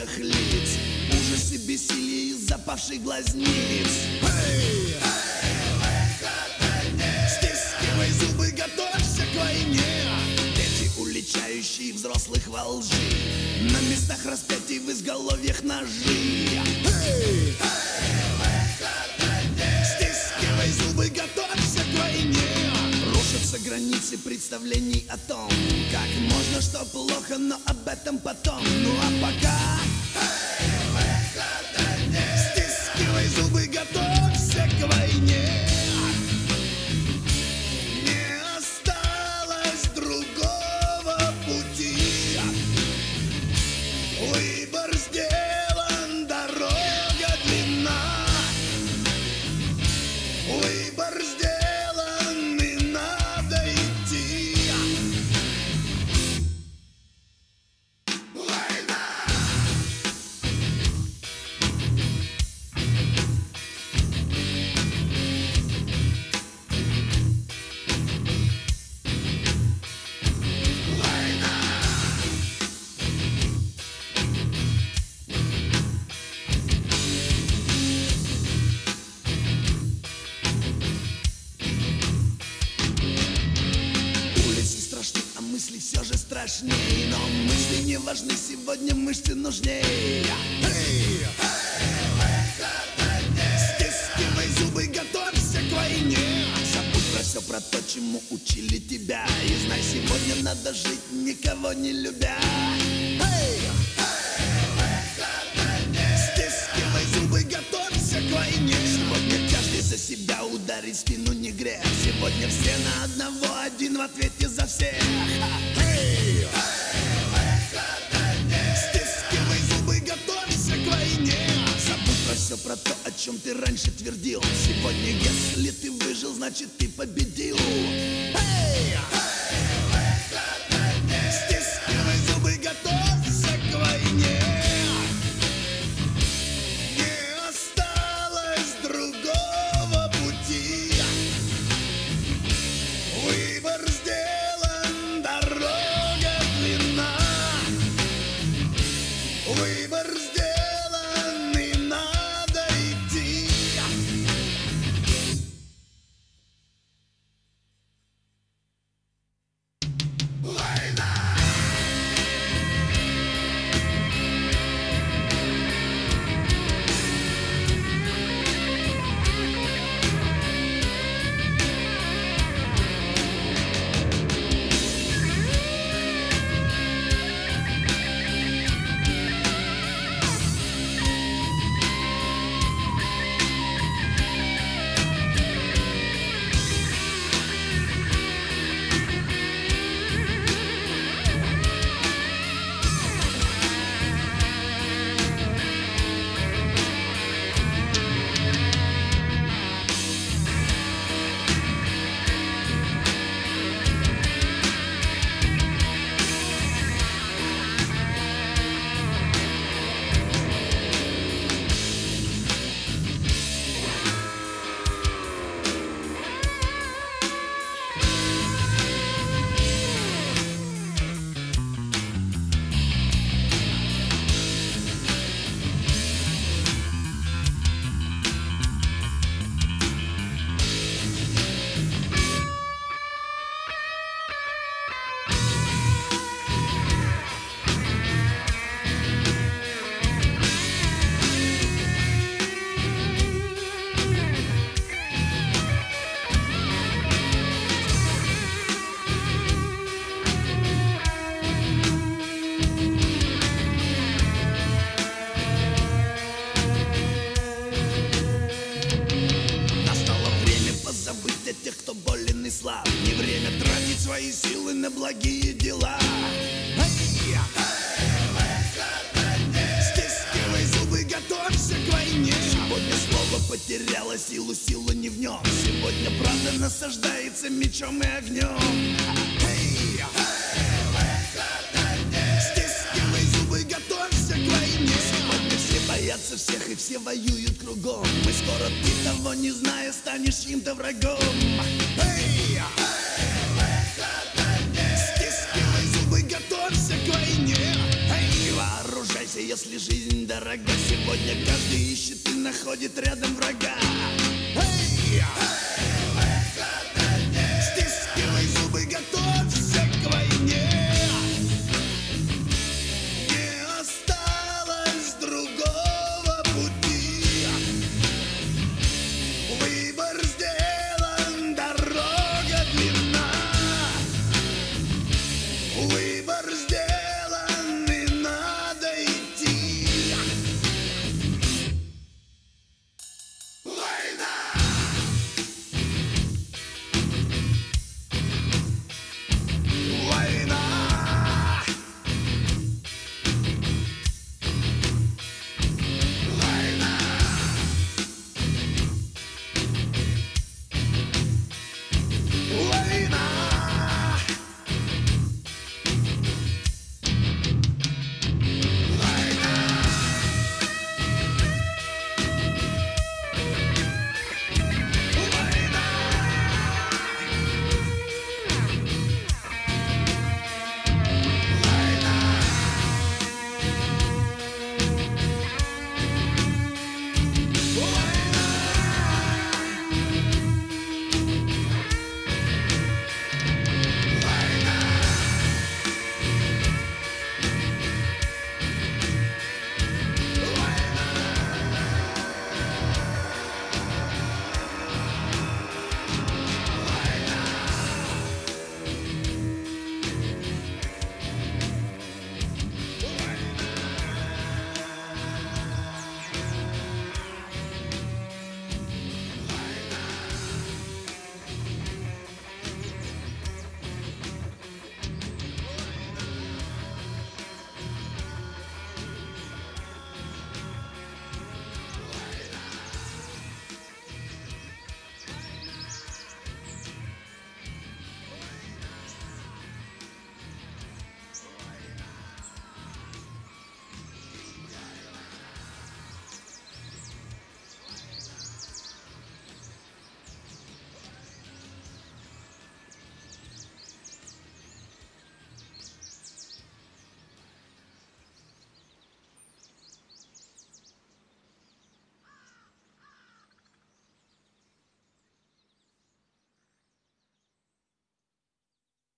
всех лиц, ужас и бессилие из запавших глазниц. Эй! Стискивай зубы, готовься к войне. Дети, уличающие взрослых во лжи, на местах распятий в изголовьях ножи. Эй! Стискивай зубы, готовься к войне. Рушатся границы представлений о том, как можно, что плохо, но об этом потом. Ну а пока стискивай зубы, готовься к войне. Не осталось другого пути. Выбор сделан, дорога длинна. Выбор сделан, и надо идти. Улицы страшны, а мысли все же страшнее. Но мысли не важны, сегодня мышцы нужнее. Эй! Стискивай зубы, готовься к войне. Забудь про все, про то, чему учили тебя. И знай, сегодня надо жить, никого не любя. Эй! Стискивай зубы, готовься к войне. Сегодня каждый за себя, ударить спину не грех. Сегодня все на одного, один в ответе за всех. Эй! Стискивай зубы, готовься к войне. Забудь про все, про то, о чем ты раньше твердил. Сегодня, если ты выжил, значит ты победил. Эй! Стискивай зубы, готовься к войне. Не осталось другого пути. Выбор сделан, дорога длинна. Выбор сделан, и надо идти. свои силы на благие дела. Стискивай зубы, готовься к войне. Сегодня слово потеряло силу, сила не в нем. Сегодня правда насаждается мечом и огнем. Стискивай зубы, готовься к войне. Сегодня все боятся всех и все воюют кругом. Мы скоро, ты того не зная, станешь чьим-то врагом. Стискивай зубы, готовься к войне. Вооружайся, если жизнь ходит рядом